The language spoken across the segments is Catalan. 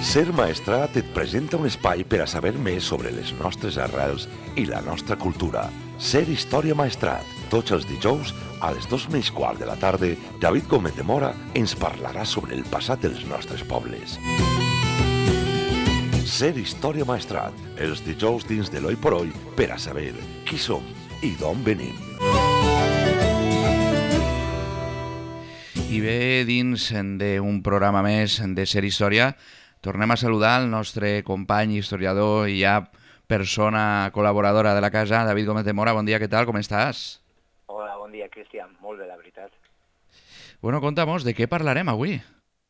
Ser Maestrat et presenta un espai per a saber més sobre les nostres arrels i la nostra cultura. Ser Història Maestrat. Tots els dijous, a les 2:15 de la tarda, David Gómez de Mora ens parlarà sobre el passat dels nostres pobles. Ser Història Maestrat. Els dijous dins de l'Oi por Oi per a saber qui som i d'on venim. I bé, dins d'un programa més de Ser Història, tornem a saludar el nostre company, historiador i ja persona col·laboradora de la casa, David Gómez de Mora. Bon dia, què tal? Com estàs? Hola, bon dia, Cristian. Molt bé, la veritat. Bueno, conta'm-nos, de què parlarem avui?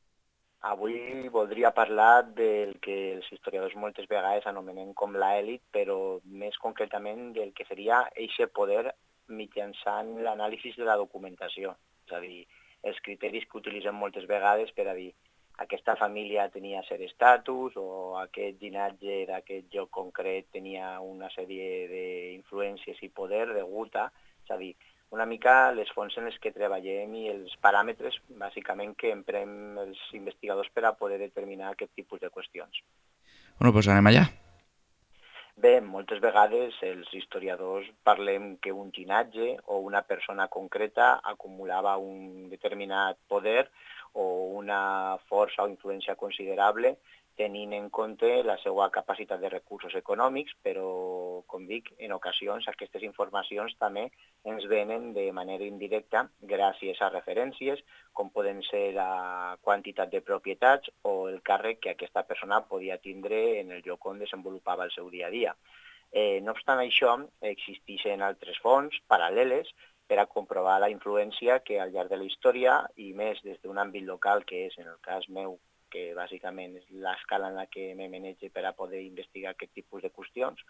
Avui voldria parlar del que els historiadors moltes vegades anomenem com l'elit, però més concretament del que seria eixe poder mitjançant l'anàlisi de la documentació. És a dir, els criteris que utilitzem moltes vegades per a dir aquesta família tenia cert estatus o aquest llinatge d'aquest lloc concret tenia una sèrie d'influències i poder degut a, és a dir, una mica les fonts en les que treballem i els paràmetres, bàsicament, que emprem els investigadors per a poder determinar aquest tipus de qüestions. Bueno, doncs anem allà. Bé, moltes vegades els historiadors parlem que un llinatge o una persona concreta acumulava un determinat poder o una força o influència considerable tenint en compte la seva capacitat de recursos econòmics, però, com dic, en ocasions aquestes informacions també ens venen de manera indirecta gràcies a referències, com poden ser la quantitat de propietats o el càrrec que aquesta persona podia tindre en el lloc on desenvolupava el seu dia a dia. No obstant això, existeixen altres fonts paral·leles per a comprovar la influència que al llarg de la història, i més des d'un àmbit local, que és, en el cas meu, que bàsicament és l'escala en la que me manege per a poder investigar aquest tipus de qüestions,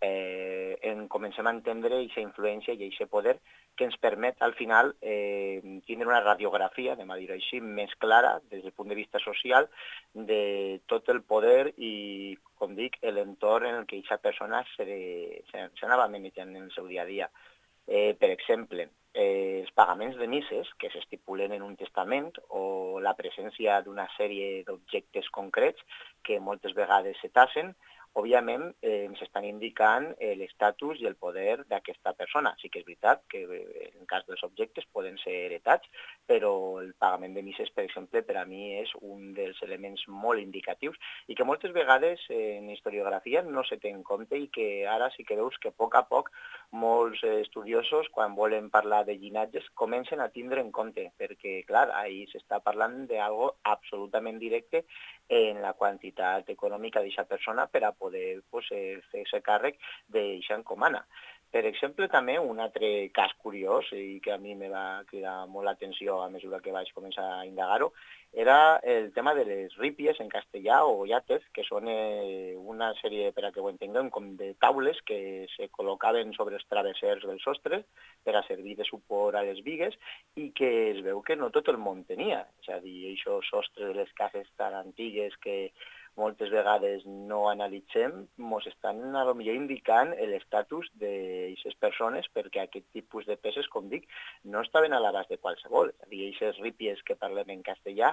comencem a entendre aquesta influència i aquest poder que ens permet, al final, tindre una radiografia, anem a dir-ho així, més clara, des del punt de vista social, de tot el poder i, com dic, l'entorn en el que aquesta persona s'anava manejant en el seu dia a dia. Per exemple, els pagaments de misses que s'estipulen en un testament o la presència d'una sèrie d'objectes concrets que moltes vegades se tassen, òbviament ens estan indicant l'estatus i el poder d'aquesta persona. Sí que és veritat que en cas dels objectes poden ser heretats, però el pagament de misses, per exemple, per a mi és un dels elements molt indicatius i que moltes vegades en historiografia no se té en compte i que ara sí que veus que a poc molts estudiosos, quan volen parlar de llinatges, comencen a tindre en compte, perquè, clar, ahir s'està parlant d'algo absolutament directe en la quantitat econòmica d'aquesta persona per a poder fer-se càrrec d'aquesta encomana. Per exemple, també un altre cas curiós i que a mi me va cridar molt l'atenció a mesura que vaig començar a indagar-ho era el tema de les rípies en castellà o yates, que són una sèrie, per a que ho entenguem, com de taules que se col·locaven sobre els travessers del sostre per a servir de suport a les bigues i que es veu que no tot el món tenia. És a dir, aquests sostres de les cases tan antigues que moltes vegades no analitzem, ens estan potser indicant l'estatus d'aquestes persones perquè aquest tipus de peces, com dic, no estaven a l'abast de qualsevol. És a dir, aquestes rípies que parlem en castellà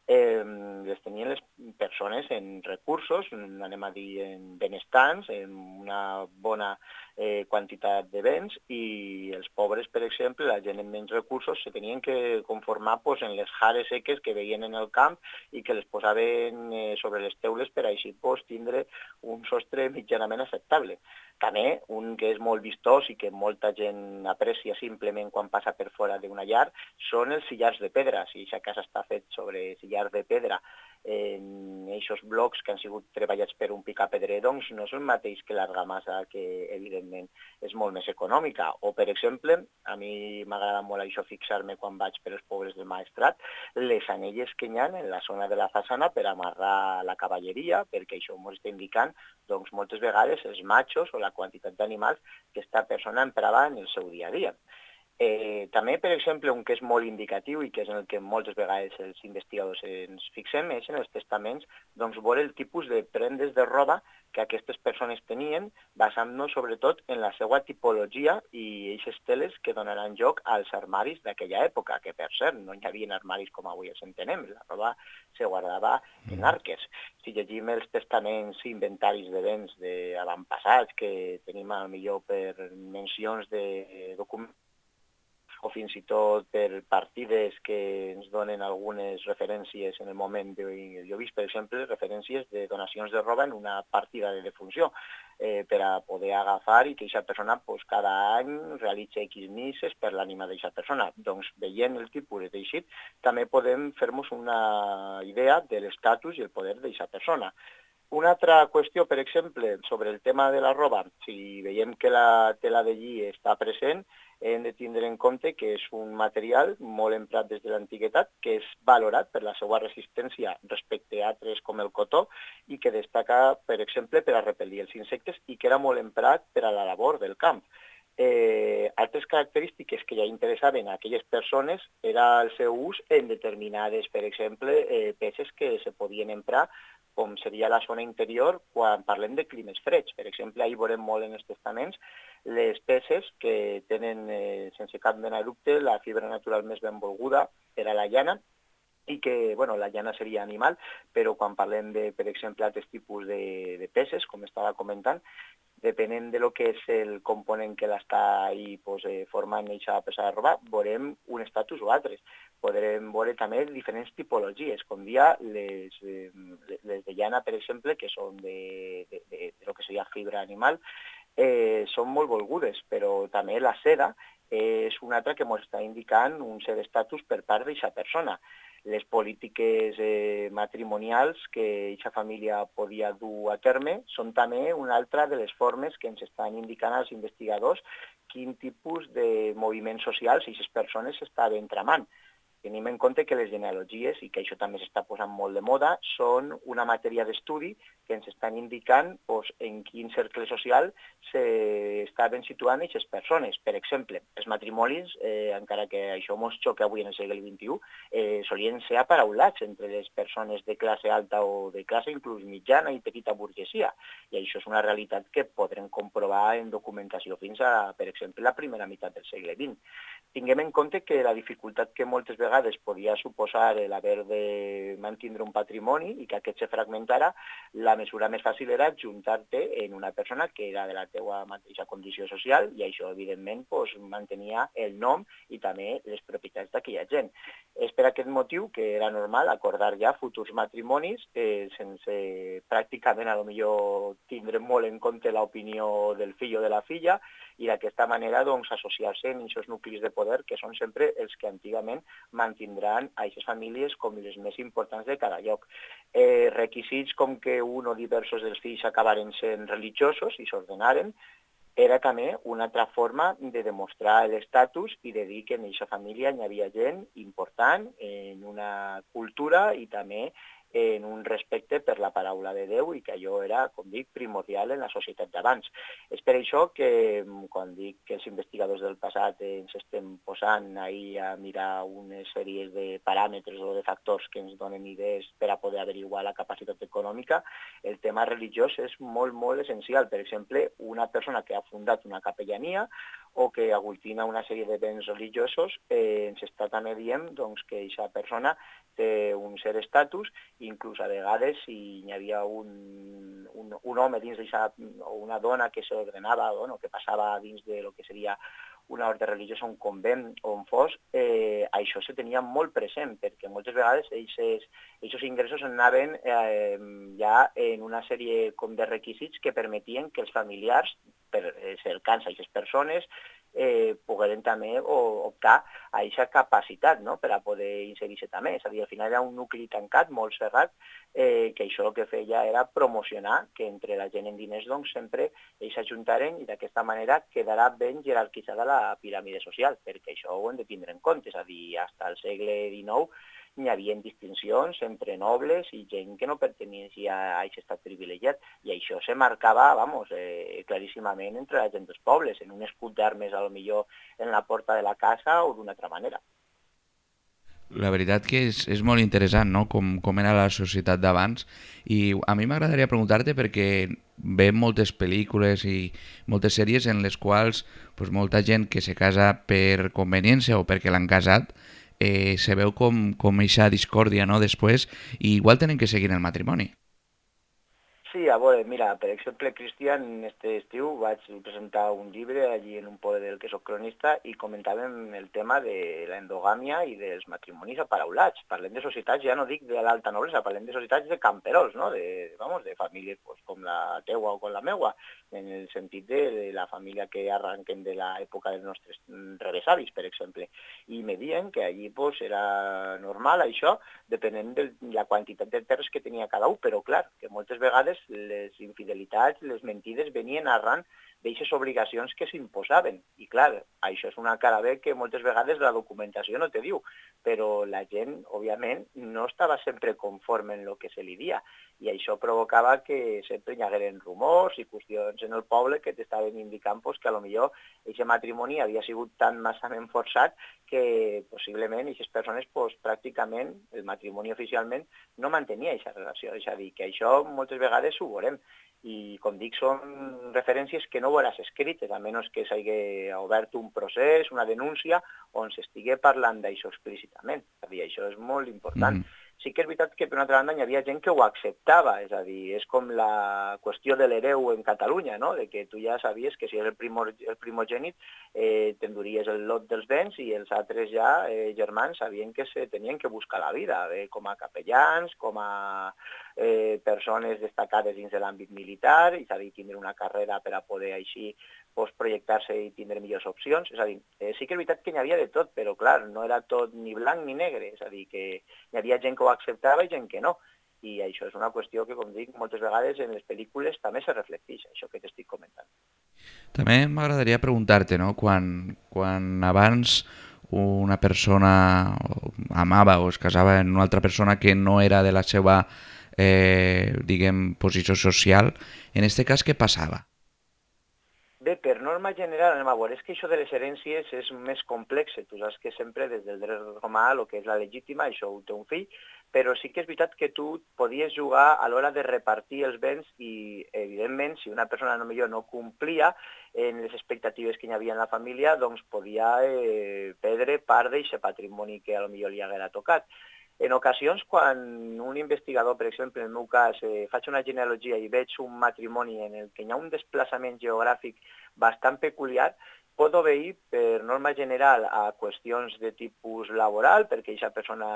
les tenien les persones en recursos, anem a dir en benestants, en una bona quantitat de béns i els pobres, per exemple, la gent amb menys recursos, se tenien que conformar en les jares seques que veien en el camp i que les posaven sobre les teules per així tindre un sostre mitjanament acceptable. També, un que és molt vistós i que molta gent aprecia simplement quan passa per fora d'una llar, són els sillars de pedra. Si aquesta casa està fet sobre sillars de pedra, aquests blocs que han sigut treballats per un picapedrer, doncs no és el mateix que l'argamassa, que evidentment és molt més econòmica. O, per exemple, a mi m'agrada molt això fixar-me quan vaig per els pobles del Maestrat, les anelles que hi ha en la zona de la façana per amarrar la cavalleria, perquè això ens està indicant doncs, moltes vegades els matxos o la quantitat d'animals que aquesta persona emprava en el seu dia a dia. També, per exemple, un que és molt indicatiu i que és en el que moltes vegades els investigadors ens fixem és en els testaments, doncs veure el tipus de prendes de roba que aquestes persones tenien, basant-nos sobretot en la seva tipologia i aquestes teles que donaran lloc als armaris d'aquella època, que per cert no hi havia armaris com avui els entenem, la roba se guardava en arques. Si llegim els testaments i inventaris de béns d'avantpassats que tenim millor per mencions de documents o fins i tot per partides que ens donen algunes referències en el moment. Jo he vist, per exemple, referències de donacions de roba en una partida de defunció per a poder agafar i que aquesta persona cada any realitzi X misses per l'ànima d'aquesta persona. Doncs veient el tipus de teixit també podem fer-nos una idea de l'estatus i el poder d'aquesta persona. Una altra qüestió, per exemple, sobre el tema de la roba, si veiem que la tela de lli està present, hem de tindre en compte que és un material molt emprat des de l'antiguitat, que és valorat per la seva resistència respecte a altres com el cotó i que destaca, per exemple, per a repel·lir els insectes i que era molt emprat per a la labor del camp. Altres característiques que ja interessaven a aquelles persones era el seu ús en determinades, per exemple, peces que se podien emprar com seria la zona interior quan parlem de climes freds. Per exemple, ahir veurem molt en els testaments les peces que tenen, sense cap mena de dubte, la fibra natural més benvolguda per a la llana, i que, la llana seria animal, però quan parlem de, per exemple, altres tipus de peces, com estava comentant, depenent de lo que és el component que l'està formant aquesta peça de roba, veurem un estatus o altres. Podrem veure també diferents tipologies, com dia les de llana, per exemple, que són de lo que seria fibra animal, són molt volgudes, però també la seda és una altra que ens està indicant un cert estatus per part d'aquesta persona. Les polítiques matrimonials que aquesta família podia dur a terme són també una altra de les formes que ens estan indicant als investigadors quin tipus de moviments socials aquestes persones estaven tramant. Tenim en compte que les genealogies, i que això també s'està posant molt de moda, són una matèria d'estudi que ens estan indicant en quin cercle social s'estaven situant aquestes persones. Per exemple, els matrimonis, encara que això ens xoca avui en el segle XXI, solien ser aparaulats entre les persones de classe alta o de classe inclús mitjana i petita burgesia. I això és una realitat que podrem comprovar en documentació fins a, per exemple, la primera meitat del segle XX. Tinguem en compte que la dificultat que moltes vegades podia suposar l'haver de mantenir un patrimoni i que aquest se fragmentara, la mesura més fàcil era juntar-te en una persona que era de la teua mateixa condició social i això, evidentment, mantenia el nom i també les propietats d'aquella gent. És per aquest motiu que era normal acordar ja futurs matrimonis sense pràcticament, a lo millor, tindre molt en compte l'opinió del fill o de la filla i d'aquesta manera associar-se en aquests nuclis de poder que són sempre els que antigament mantindran a aquestes famílies com les més importants de cada lloc. Requisits com que un o diversos dels fills acabaren sent religiosos i s'ordenaren era també una altra forma de demostrar l'estatus i de dir que en aquesta família hi havia gent important en una cultura i també en un respecte per la paraula de Déu i que allò era, com dic, primordial en la societat d'abans. És per això que, quan dic que els investigadors del passat ens estem posant ahir a mirar unes sèries de paràmetres o de factors que ens donen idees per a poder averiguar la capacitat econòmica, el tema religiós és molt, molt essencial. Per exemple, una persona que ha fundat una capellania o que aglutina una sèrie de béns religiosos, ens està també dient que aquesta persona té un cert estatus, inclús a vegades si hi havia un home dins o una dona que s'ordenava, que passava dins de lo que seria una ordre religiosa, un convent o on fos, això se tenia molt present, perquè moltes vegades aquests ingressos anaven ja en una sèrie com de requisits que permetien que els familiars, per cercar a aquestes persones, pogueren també optar a aquesta capacitat per a poder inserir-se també. És a dir, al final era un nucli tancat, molt cerrat, que això el que feia era promocionar que entre la gent en diners sempre ells s'ajuntaren i d'aquesta manera quedarà ben jerarquitzada la piràmide social, perquè això ho hem de tindre en compte. És a dir, fins al segle XIX n'hi havia distincions entre nobles i gent que no pertenia a aquest estat privilegiat, i això se marcava, claríssimament entre la gent dels pobles, en un escut d'armes a lo millor en la porta de la casa o d'una altra manera. La veritat que és molt interessant, no?, com era la societat d'abans, i a mi m'agradaria preguntar-te perquè veiem moltes pel·lícules i moltes sèries en les quals pues, molta gent que se casa per conveniència o perquè l'han casat se veu com eixa discòrdia, no?, després, i igual tenen que seguir el matrimoni. Sí, a veure, mira, per exemple, Cristian, este estiu vaig presentar un llibre allí en un poble del que soc cronista i comentàvem el tema de la endogàmia i dels matrimonis aparaulats. Parlem de societats, ja no dic de l'alta noblesa, parlem de societats de camperols, no? De famílies pues, com la teua o com la meua, en el sentit de la família que arranquen de l'època dels nostres rebesavis, per exemple. I me diuen que allí pues, era normal això, depenent de la quantitat de terres que tenia cada un, però clar, que moltes vegades les infidelitats, les mentides venien arran d'aquestes obligacions que s'imposaven. I clar, això és una cara bé que moltes vegades la documentació no te diu, però la gent, òbviament, no estava sempre conforme en el que se li dia. I això provocava que sempre hi hagueren rumors i qüestions en el poble que t'estaven indicant pues, que potser aquest matrimoni havia sigut tan massament forçat que possiblement aquestes persones pues, pràcticament, el matrimoni oficialment, no mantenia aquesta relació. És a dir, que això moltes vegades ho veurem. I, com dic, són referències que no veuràs escrites, a menys que s'hagi obert un procés, una denúncia, on s'estigui parlant d'això explícitament. És a dir, això és molt important. Sí que és veritat que, per una altra banda, hi havia gent que ho acceptava, és a dir, és com la qüestió de l'hereu en Catalunya, no? De que tu ja sabies que si és el primogènit t'enduries el lot dels béns i els altres ja germans sabien que se tenien que buscar la vida, com a capellans, com a persones destacades dins de l'àmbit militar, és a dir, tindre una carrera per a poder així projectar-se i tindre millors opcions. És a dir, sí que és veritat que n'hi havia de tot, però clar, no era tot ni blanc ni negre, és a dir, que hi havia gent que ho acceptava i gent que no. I això és una qüestió que, com dic, moltes vegades en les pel·lícules també se reflecteix, això que t'estic comentant. També m'agradaria preguntar-te, no?, quan abans una persona amava o es casava amb una altra persona que no era de la seva, diguem, posició social, en aquest cas què passava? Bé, per norma general, anem a veure, és que això de les herències és més complex. Tu saps que sempre des del dret romà, el que és la legítima, això ho té un fill, però sí que és veritat que tu podies jugar a l'hora de repartir els béns i, evidentment, si una persona potser no complia en les expectatives que hi havia en la família, doncs podia perdre part d'aquest patrimoni que potser li haguera tocat. En ocasions, quan un investigador, per exemple, en el meu cas, faig una genealogia i veig un matrimoni en el que hi ha un desplaçament geogràfic bastant peculiar, pot obeir, per norma general, a qüestions de tipus laboral, perquè aquesta persona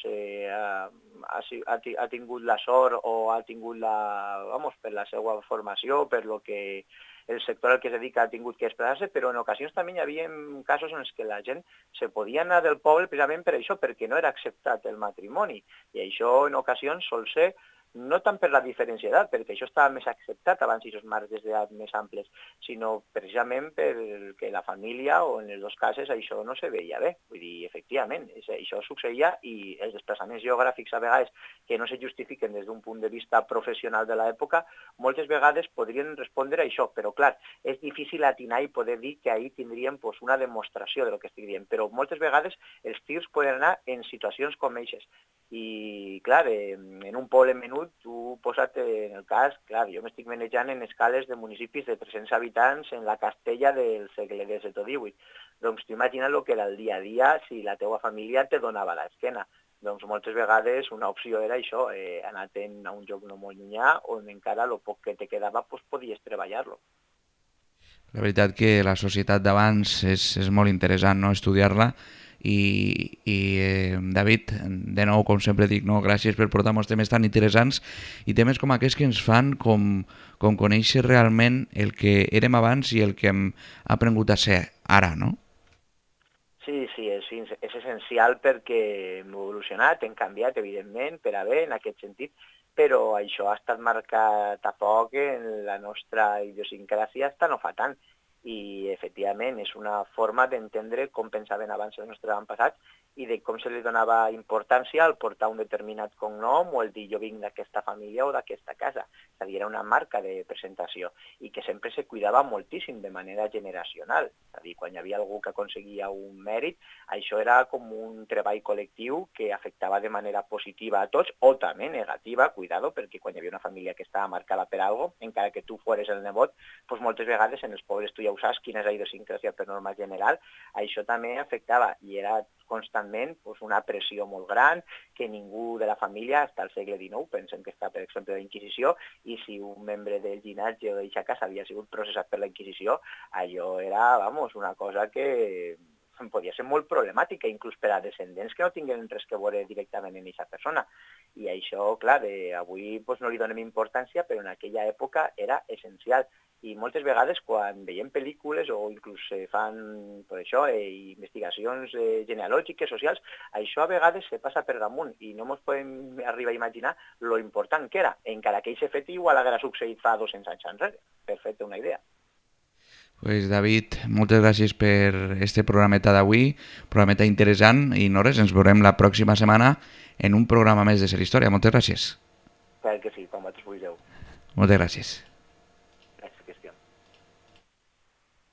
ha tingut la sort o ha tingut per la seva formació, per lo que el sector al que es dedica ha tingut que desplaçar-se, però en ocasions també hi havia casos en què la gent se podia anar del poble precisament per això, perquè no era acceptat el matrimoni. I això en ocasions sol ser no tant per la diferència d'edat, perquè això estava més acceptat abans d'aquests marges d'edat més amples, sinó precisament perquè la família, o en els dos casos, això no se veia bé. Vull dir, efectivament, això succeïa i els desplaçaments geogràfics a vegades que no se justifiquen des d'un punt de vista professional de l'època, moltes vegades podrien respondre a això, però clar, és difícil atinar i poder dir que ahir tindríem una demostració del que estic dient, però moltes vegades els tirs poden anar en situacions com aquestes. I, clar, en un poble menut, tu posa't en el cas, clar, jo m'estic manejant en escales de municipis de 300 habitants en la Castella del segle XVII o XVIII. Doncs tu imagina't el que era el dia a dia si la teua família te donava l'esquena. Doncs moltes vegades una opció era això, anar-te'n a un lloc no molt llunyà on encara el poc que te quedava podies treballar-lo. La veritat que la societat d'abans és molt interessant, no?, estudiar-la i David, de nou, com sempre dic, no, gràcies per portar-nos temes tan interessants i temes com aquests que ens fan com conèixer realment el que érem abans i el que hem aprengut a ser ara, no? Sí, és essencial perquè hem evolucionat, hem canviat, evidentment, per a bé en aquest sentit, però això ha estat marcat a poc en la nostra idiosincràsia fins no fa tant. i efectivament és una forma d'entendre com pensaven abans els nostres avantpassats i de com se li donava importància al portar un determinat cognom o el dir jo vinc d'aquesta família o d'aquesta casa. És a dir, era una marca de presentació i que sempre se cuidava moltíssim de manera generacional. És a dir, quan hi havia algú que aconseguia un mèrit, això era com un treball col·lectiu que afectava de manera positiva a tots o també negativa, cuidado, perquè quan hi havia una família que estava marcada per alguna cosa, encara que tu fores el nebot, doncs moltes vegades en els pobles tu ja ho saps quina és la idiosincràsia per norma general, això també afectava i era constantment una pressió molt gran, que ningú de la família, fins al segle XIX, pensem que està, per exemple, la Inquisició, i si un membre del llinatge o d'aquesta casa havia sigut processat per la Inquisició, allò era, una cosa que podia ser molt problemàtica, inclús per a descendents que no tinguin res que veure directament en aquesta persona. I això, clar, avui no li donem importància, però en aquella època era essencial. I moltes vegades quan veiem pel·lícules o inclús fan per això investigacions genealògiques, socials, això a vegades se passa per damunt i no ens podem arribar a imaginar lo important que era, encara que aquest fet igual haguera succeït fa 200 anys enrere, per fer-te una idea. Pues David, moltes gràcies per este programeta d'avui, programeta interessant, i no res, ens veurem la pròxima setmana en un programa més de Ser Història. Moltes gràcies. Clar que sí, com vosaltres vulgueu. Moltes gràcies.